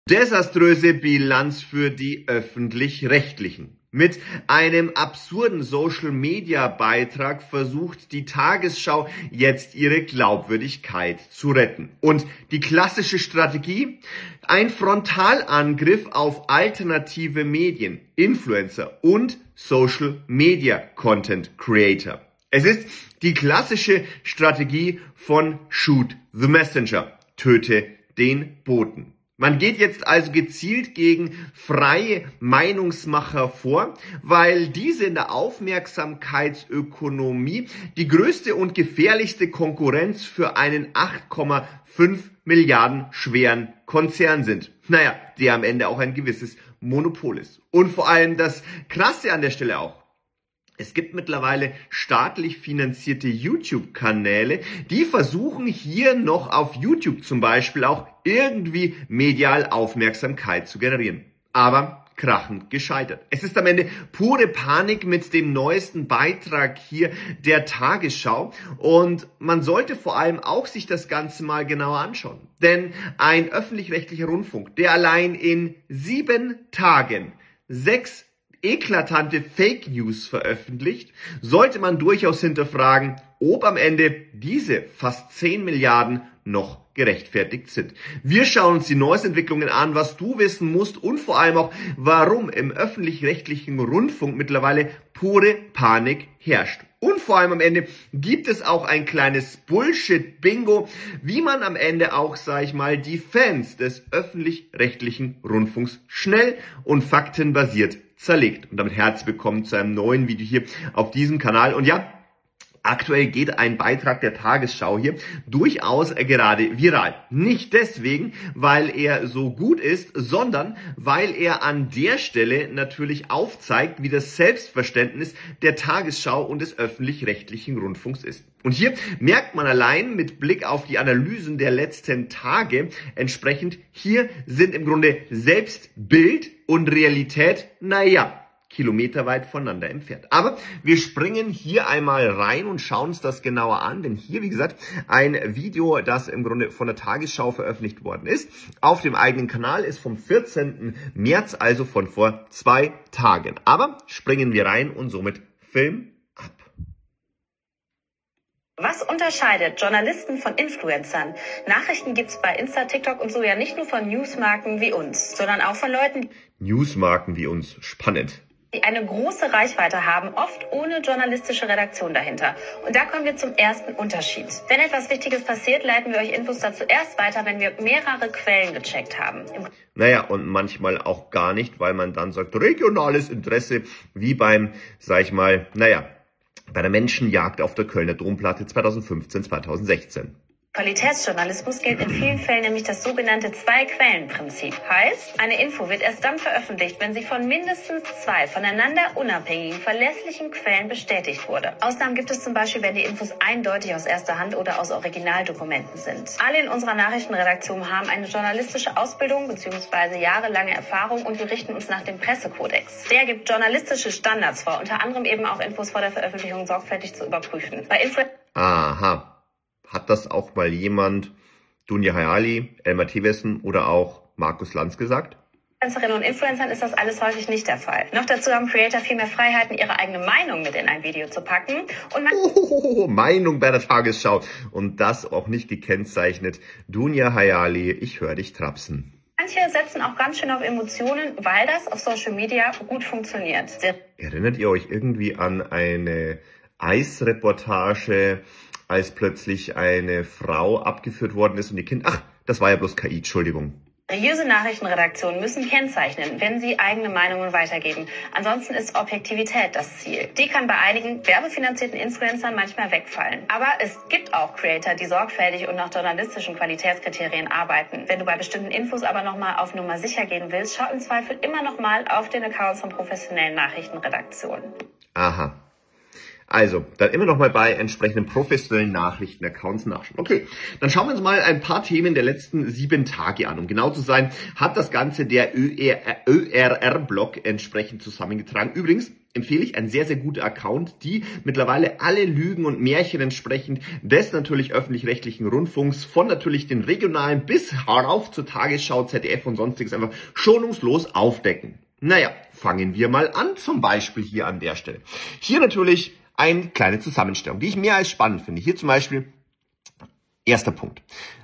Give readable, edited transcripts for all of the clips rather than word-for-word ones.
Desaströse Bilanz für die Öffentlich-Rechtlichen. Mit einem absurden Social-Media-Beitrag versucht die Tagesschau jetzt ihre Glaubwürdigkeit zu retten. Und die klassische Strategie? Ein Frontalangriff auf alternative Medien, Influencer und Social-Media-Content-Creator. Es ist die klassische Strategie von Shoot the Messenger, töte den Boten. Man geht jetzt also gezielt gegen freie Meinungsmacher vor, weil diese in der Aufmerksamkeitsökonomie die größte und gefährlichste Konkurrenz für einen 8,5 Milliarden schweren Konzern sind. Naja, der am Ende auch ein gewisses Monopol ist. Und vor allem das Krasse an der Stelle auch: Es gibt mittlerweile staatlich finanzierte YouTube-Kanäle, die versuchen hier noch auf YouTube zum Beispiel auch irgendwie medial Aufmerksamkeit zu generieren. Aber krachend gescheitert. Es ist am Ende pure Panik mit dem neuesten Beitrag hier der Tagesschau und man sollte vor allem auch sich das Ganze mal genauer anschauen. Denn ein öffentlich-rechtlicher Rundfunk, der allein in 7 Tagen 6 eklatante Fake News veröffentlicht, sollte man durchaus hinterfragen, ob am Ende diese fast 10 Milliarden noch gerechtfertigt sind. Wir schauen uns die Neuesentwicklungen an, was du wissen musst und vor allem auch, warum im öffentlich-rechtlichen Rundfunk mittlerweile pure Panik herrscht. Und vor allem am Ende gibt es auch ein kleines Bullshit-Bingo, wie man am Ende auch, die Fans des öffentlich-rechtlichen Rundfunks schnell und faktenbasiert zerlegt. Und damit herzlich willkommen zu einem neuen Video hier auf diesem Kanal. Und ja, aktuell geht ein Beitrag der Tagesschau hier durchaus gerade viral. Nicht deswegen, weil er so gut ist, sondern weil er an der Stelle natürlich aufzeigt, wie das Selbstverständnis der Tagesschau und des öffentlich-rechtlichen Rundfunks ist. Und hier merkt man allein mit Blick auf die Analysen der letzten Tage entsprechend, hier sind im Grunde selbst Bild und Realität, kilometerweit voneinander entfernt. Aber wir springen hier einmal rein und schauen uns das genauer an, denn hier, wie gesagt, ein Video, das im Grunde von der Tagesschau veröffentlicht worden ist, auf dem eigenen Kanal, ist vom 14. März, also von vor 2 Tagen. Aber springen wir rein und somit Film ab. Was unterscheidet Journalisten von Influencern? Nachrichten gibt's bei Insta, TikTok und so ja nicht nur von Newsmarken wie uns, sondern auch von Leuten, Newsmarken wie uns, spannend, die eine große Reichweite haben, oft ohne journalistische Redaktion dahinter. Und da kommen wir zum ersten Unterschied. Wenn etwas Wichtiges passiert, leiten wir euch Infos dazu erst weiter, wenn wir mehrere Quellen gecheckt haben. Und manchmal auch gar nicht, weil man dann sagt, regionales Interesse, wie beim, bei der Menschenjagd auf der Kölner Domplatte 2015, 2016. Qualitätsjournalismus gilt in vielen Fällen nämlich das sogenannte Zwei-Quellen-Prinzip. Heißt, eine Info wird erst dann veröffentlicht, wenn sie von mindestens 2 voneinander unabhängigen, verlässlichen Quellen bestätigt wurde. Ausnahmen gibt es zum Beispiel, wenn die Infos eindeutig aus erster Hand oder aus Originaldokumenten sind. Alle in unserer Nachrichtenredaktion haben eine journalistische Ausbildung bzw. jahrelange Erfahrung und wir richten uns nach dem Pressekodex. Der gibt journalistische Standards vor, unter anderem eben auch Infos vor der Veröffentlichung sorgfältig zu überprüfen. Aha. Hat das auch mal jemand, Dunja Hayali, Elmar Thewissen oder auch Markus Lanz gesagt? Influencerinnen und Influencern ist das alles häufig nicht der Fall. Noch dazu haben Creator viel mehr Freiheiten, ihre eigene Meinung mit in ein Video zu packen. Und Meinung bei der Tagesschau. Und das auch nicht gekennzeichnet. Dunja Hayali, ich höre dich trapsen. Manche setzen auch ganz schön auf Emotionen, weil das auf Social Media gut funktioniert. Erinnert ihr euch irgendwie an eine Eisreportage, als plötzlich eine Frau abgeführt worden ist und ihr Kind, das war ja bloß KI, Entschuldigung. Seriöse Nachrichtenredaktionen müssen kennzeichnen, wenn sie eigene Meinungen weitergeben. Ansonsten ist Objektivität das Ziel. Die kann bei einigen werbefinanzierten Influencern manchmal wegfallen. Aber es gibt auch Creator, die sorgfältig und nach journalistischen Qualitätskriterien arbeiten. Wenn du bei bestimmten Infos aber nochmal auf Nummer sicher gehen willst, schau im Zweifel immer nochmal auf den Accounts von professionellen Nachrichtenredaktionen. Aha. Also, dann immer noch mal bei entsprechenden professionellen Nachrichtenaccounts nachschauen. Okay, dann schauen wir uns mal ein paar Themen der letzten 7 Tage an. Um genau zu sein, hat das Ganze der ÖRR-Blog entsprechend zusammengetragen. Übrigens, empfehle ich, ein sehr, sehr guter Account, die mittlerweile alle Lügen und Märchen entsprechend des natürlich öffentlich-rechtlichen Rundfunks von natürlich den regionalen bis herauf zur Tagesschau, ZDF und sonstiges einfach schonungslos aufdecken. Naja, fangen wir mal an, zum Beispiel hier an der Stelle. Hier natürlich eine kleine Zusammenstellung, die ich mehr als spannend finde. Hier zum Beispiel, erster Punkt.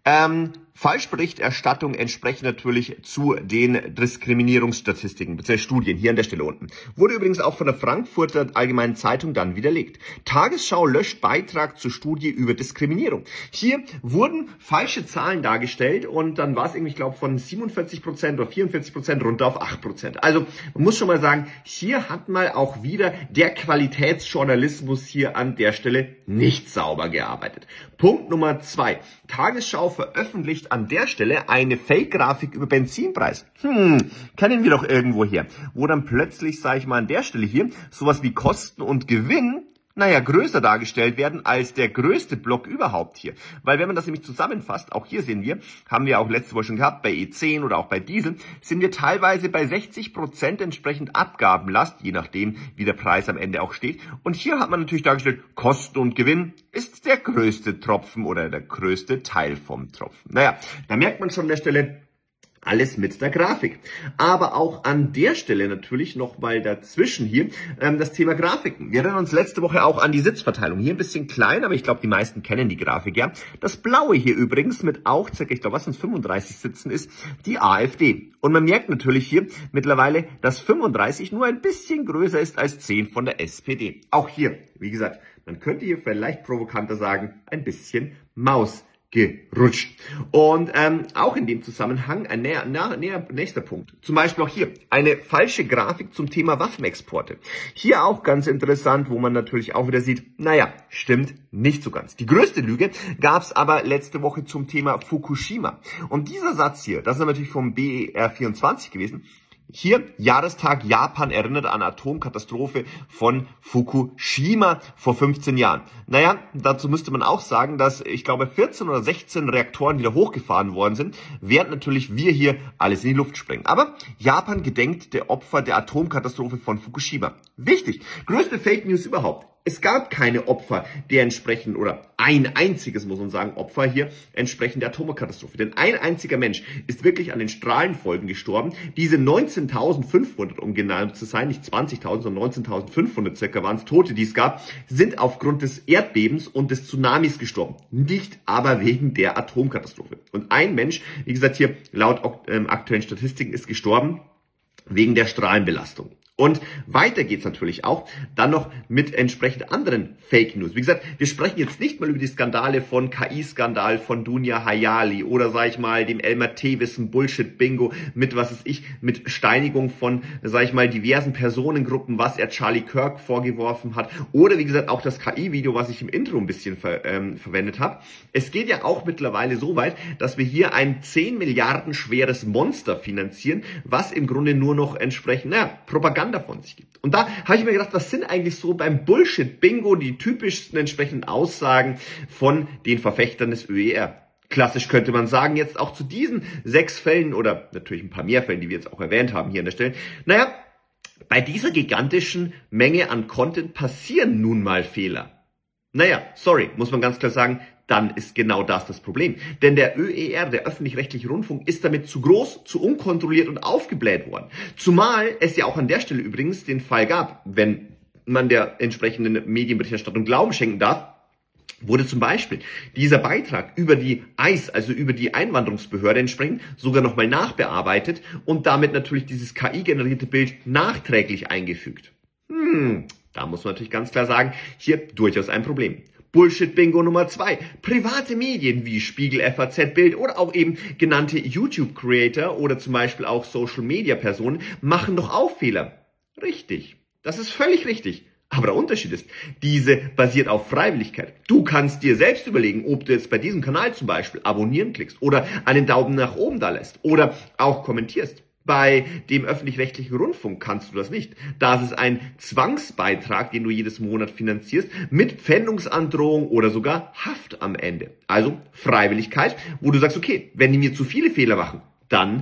Falschberichterstattung entsprechend natürlich zu den Diskriminierungsstatistiken bzw. Studien hier an der Stelle unten. Wurde übrigens auch von der Frankfurter Allgemeinen Zeitung dann widerlegt. Tagesschau löscht Beitrag zur Studie über Diskriminierung. Hier wurden falsche Zahlen dargestellt und dann war es irgendwie, ich glaube, von 47% oder 44% runter auf 8%. Also man muss schon mal sagen, hier hat mal auch wieder der Qualitätsjournalismus hier an der Stelle nicht sauber gearbeitet. Punkt Nummer 2. Tagesschau veröffentlicht an der Stelle eine Fake-Grafik über Benzinpreis. Kennen wir doch irgendwo her. Wo dann plötzlich, sage ich mal an der Stelle hier, sowas wie Kosten und Gewinn, größer dargestellt werden als der größte Block überhaupt hier. Weil wenn man das nämlich zusammenfasst, auch hier sehen wir, haben wir auch letzte Woche schon gehabt, bei E10 oder auch bei Diesel, sind wir teilweise bei 60% entsprechend Abgabenlast, je nachdem, wie der Preis am Ende auch steht. Und hier hat man natürlich dargestellt, Kosten und Gewinn ist der größte Tropfen oder der größte Teil vom Tropfen. Da merkt man schon an der Stelle, alles mit der Grafik. Aber auch an der Stelle natürlich nochmal dazwischen hier das Thema Grafiken. Wir erinnern uns letzte Woche auch an die Sitzverteilung. Hier ein bisschen klein, aber ich glaube, die meisten kennen die Grafik, ja. Das Blaue hier übrigens mit auch circa, ich glaube, was sind 35 Sitzen ist, die AfD. Und man merkt natürlich hier mittlerweile, dass 35 nur ein bisschen größer ist als 10 von der SPD. Auch hier, wie gesagt, man könnte hier vielleicht provokanter sagen, ein bisschen Maus gerutscht. Und auch in dem Zusammenhang ein nächster Punkt. Zum Beispiel auch hier eine falsche Grafik zum Thema Waffenexporte. Hier auch ganz interessant, wo man natürlich auch wieder sieht, stimmt nicht so ganz. Die größte Lüge gab es aber letzte Woche zum Thema Fukushima. Und dieser Satz hier, das ist natürlich vom BR24 gewesen. Hier, Jahrestag Japan erinnert an Atomkatastrophe von Fukushima vor 15 Jahren. Dazu müsste man auch sagen, dass ich glaube 14 oder 16 Reaktoren wieder hochgefahren worden sind, während natürlich wir hier alles in die Luft sprengen. Aber Japan gedenkt der Opfer der Atomkatastrophe von Fukushima. Wichtig, größte Fake News überhaupt. Es gab keine Opfer der entsprechend, oder ein einziges, muss man sagen, Opfer hier entsprechend der Atomkatastrophe. Denn ein einziger Mensch ist wirklich an den Strahlenfolgen gestorben. Diese 19.500, um genau zu sein, nicht 20.000, sondern 19.500 circa waren es Tote, die es gab, sind aufgrund des Erdbebens und des Tsunamis gestorben. Nicht aber wegen der Atomkatastrophe. Und ein Mensch, wie gesagt hier laut aktuellen Statistiken, ist gestorben wegen der Strahlenbelastung. Und weiter geht's natürlich auch dann noch mit entsprechend anderen Fake News. Wie gesagt, wir sprechen jetzt nicht mal über die Skandale von KI-Skandal von Dunja Hayali oder sag ich mal dem Elmar Thewissen Bullshit-Bingo mit mit Steinigung von, sag ich mal, diversen Personengruppen, was er Charlie Kirk vorgeworfen hat. Oder wie gesagt auch das KI-Video, was ich im Intro ein bisschen verwendet habe. Es geht ja auch mittlerweile so weit, dass wir hier ein 10 Milliarden schweres Monster finanzieren, was im Grunde nur noch entsprechend, Propaganda von sich gibt. Und da habe ich mir gedacht, was sind eigentlich so beim Bullshit-Bingo die typischsten entsprechenden Aussagen von den Verfechtern des ÖER? Klassisch könnte man sagen, jetzt auch zu diesen 6 Fällen oder natürlich ein paar mehr Fällen, die wir jetzt auch erwähnt haben hier an der Stelle. Bei dieser gigantischen Menge an Content passieren nun mal Fehler. Muss man ganz klar sagen, dann ist genau das Problem. Denn der ÖER, der öffentlich-rechtliche Rundfunk, ist damit zu groß, zu unkontrolliert und aufgebläht worden. Zumal es ja auch an der Stelle übrigens den Fall gab, wenn man der entsprechenden Medienberichterstattung Glauben schenken darf, wurde zum Beispiel dieser Beitrag über die EIS, also über die Einwanderungsbehörde entsprechend, sogar nochmal nachbearbeitet und damit natürlich dieses KI-generierte Bild nachträglich eingefügt. Da muss man natürlich ganz klar sagen, hier durchaus ein Problem. Bullshit-Bingo Nummer 2. Private Medien wie Spiegel, FAZ, Bild oder auch eben genannte YouTube-Creator oder zum Beispiel auch Social-Media-Personen machen doch auch Fehler. Richtig. Das ist völlig richtig. Aber der Unterschied ist, diese basiert auf Freiwilligkeit. Du kannst dir selbst überlegen, ob du jetzt bei diesem Kanal zum Beispiel abonnieren klickst oder einen Daumen nach oben da lässt oder auch kommentierst. Bei dem öffentlich-rechtlichen Rundfunk kannst du das nicht. Das ist ein Zwangsbeitrag, den du jedes Monat finanzierst, mit Pfändungsandrohung oder sogar Haft am Ende. Also Freiwilligkeit, wo du sagst, okay, wenn die mir zu viele Fehler machen, dann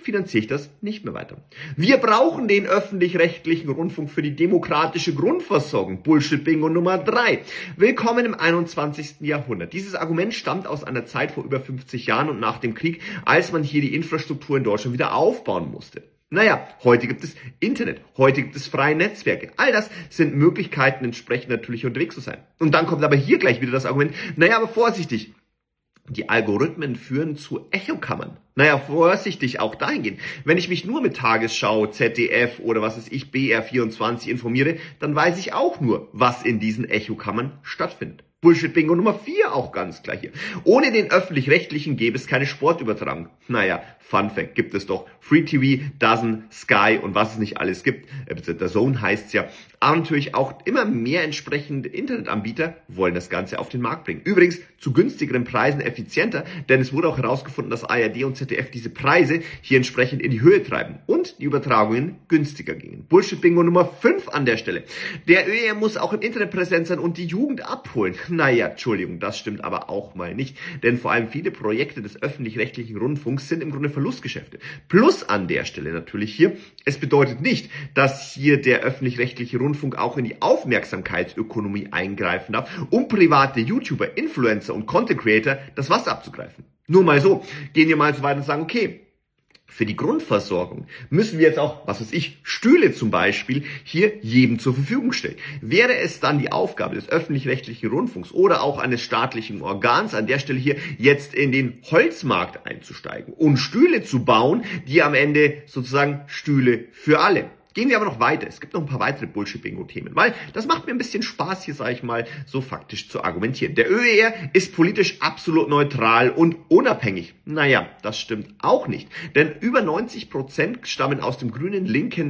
finanziere ich das nicht mehr weiter. Wir brauchen den öffentlich-rechtlichen Rundfunk für die demokratische Grundversorgung. Bullshit-Bingo Nummer 3. Willkommen im 21. Jahrhundert. Dieses Argument stammt aus einer Zeit vor über 50 Jahren und nach dem Krieg, als man hier die Infrastruktur in Deutschland wieder aufbauen musste. Naja, heute gibt es Internet, heute gibt es freie Netzwerke. All das sind Möglichkeiten, entsprechend natürlich unterwegs zu sein. Und dann kommt aber hier gleich wieder das Argument, naja, aber vorsichtig. Die Algorithmen führen zu Echokammern. Naja, vorsichtig auch dahingehend. Wenn ich mich nur mit Tagesschau, ZDF oder was weiß ich, BR24 informiere, dann weiß ich auch nur, was in diesen Echokammern stattfindet. Bullshit-Bingo Nummer 4 auch ganz klar hier. Ohne den Öffentlich-Rechtlichen gäbe es keine Sportübertragung. Naja, Fun Fact gibt es doch. Free TV, DAZN, Sky und was es nicht alles gibt. Der Zone heißt's ja. Aber natürlich auch immer mehr entsprechende Internetanbieter wollen das Ganze auf den Markt bringen. Übrigens zu günstigeren Preisen effizienter, denn es wurde auch herausgefunden, dass ARD und ZDF diese Preise hier entsprechend in die Höhe treiben und die Übertragungen günstiger gingen. Bullshit-Bingo Nummer 5 an der Stelle. Der ÖR muss auch im Internet präsent sein und die Jugend abholen. Naja, Entschuldigung, das stimmt aber auch mal nicht, denn vor allem viele Projekte des öffentlich-rechtlichen Rundfunks sind im Grunde Verlustgeschäfte. Plus an der Stelle natürlich hier, es bedeutet nicht, dass hier der öffentlich-rechtliche Rundfunk auch in die Aufmerksamkeitsökonomie eingreifen darf, um private YouTuber, Influencer und Content Creator das Wasser abzugreifen. Nur mal so, gehen wir mal so weit und sagen, okay, für die Grundversorgung müssen wir jetzt auch, was weiß ich, Stühle zum Beispiel hier jedem zur Verfügung stellen. Wäre es dann die Aufgabe des öffentlich-rechtlichen Rundfunks oder auch eines staatlichen Organs an der Stelle hier jetzt in den Holzmarkt einzusteigen und Stühle zu bauen, die am Ende sozusagen Stühle für alle. Gehen wir aber noch weiter. Es gibt noch ein paar weitere Bullshit-Bingo-Themen, weil das macht mir ein bisschen Spaß, hier, sage ich mal, so faktisch zu argumentieren. Der ÖER ist politisch absolut neutral und unabhängig. Naja, das stimmt auch nicht. Denn über 90% stammen aus dem grünen linken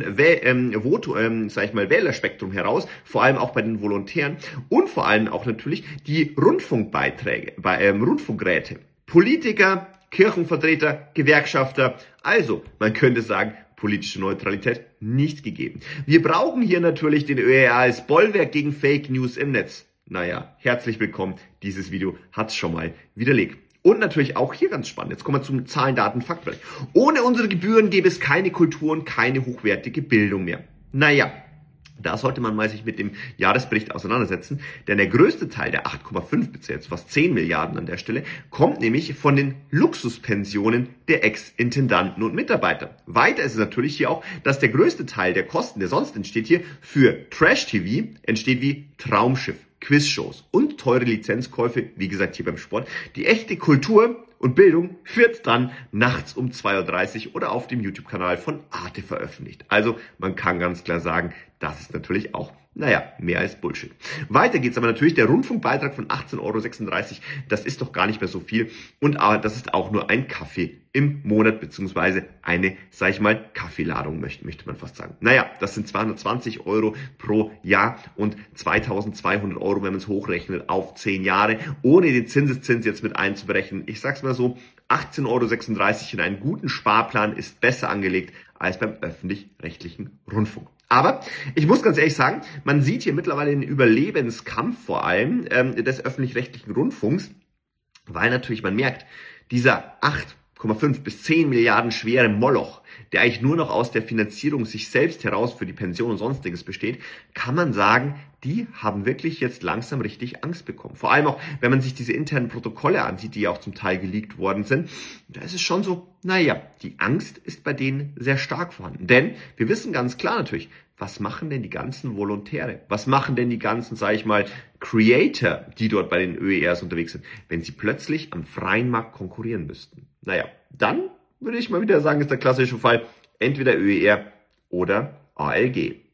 Wählerspektrum heraus, vor allem auch bei den Volontären und vor allem auch natürlich die Rundfunkbeiträge, Rundfunkräte. Politiker, Kirchenvertreter, Gewerkschafter, also man könnte sagen, politische Neutralität nicht gegeben. Wir brauchen hier natürlich den ÖER als Bollwerk gegen Fake News im Netz. Naja, herzlich willkommen. Dieses Video hat's schon mal widerlegt. Und natürlich auch hier ganz spannend. Jetzt kommen wir zum Zahlen, Daten, Faktbereich. Ohne unsere Gebühren gäbe es keine Kultur und keine hochwertige Bildung mehr. Naja, da sollte man mal sich mit dem Jahresbericht auseinandersetzen, denn der größte Teil der 8,5 bis jetzt fast 10 Milliarden an der Stelle kommt nämlich von den Luxuspensionen der Ex-Intendanten und Mitarbeiter. Weiter ist es natürlich hier auch, dass der größte Teil der Kosten, der sonst entsteht hier, für Trash-TV entsteht wie Traumschiff, Quizshows und teure Lizenzkäufe, wie gesagt hier beim Sport. Die echte Kultur und Bildung wird dann nachts um 2:30 Uhr oder auf dem YouTube-Kanal von Arte veröffentlicht. Also man kann ganz klar sagen, das ist natürlich auch, naja, mehr als Bullshit. Weiter geht's aber natürlich, der Rundfunkbeitrag von 18,36 €, das ist doch gar nicht mehr so viel und das ist auch nur ein Kaffee im Monat, beziehungsweise eine, sag ich mal, Kaffeeladung möchte man fast sagen. Naja, das sind 220 € pro Jahr und 2.200 €, wenn man es hochrechnet, auf 10 Jahre, ohne den Zinseszins jetzt mit einzuberechnen. Ich sag's mal so, 18,36 € in einen guten Sparplan ist besser angelegt als beim öffentlich-rechtlichen Rundfunk. Aber ich muss ganz ehrlich sagen, man sieht hier mittlerweile den Überlebenskampf vor allem des öffentlich-rechtlichen Rundfunks, weil natürlich man merkt, dieser 8,5 bis 10 Milliarden schwere Moloch, der eigentlich nur noch aus der Finanzierung sich selbst heraus für die Pension und sonstiges besteht, kann man sagen, die haben wirklich jetzt langsam richtig Angst bekommen. Vor allem auch, wenn man sich diese internen Protokolle ansieht, die ja auch zum Teil geleakt worden sind, da ist es schon so, naja, die Angst ist bei denen sehr stark vorhanden. Denn wir wissen ganz klar natürlich, was machen denn die ganzen Volontäre? Was machen denn die ganzen, sage ich mal, Creator, die dort bei den ÖERs unterwegs sind, wenn sie plötzlich am freien Markt konkurrieren müssten? Naja, dann würde ich mal wieder sagen, ist der klassische Fall entweder ÖER oder ALG.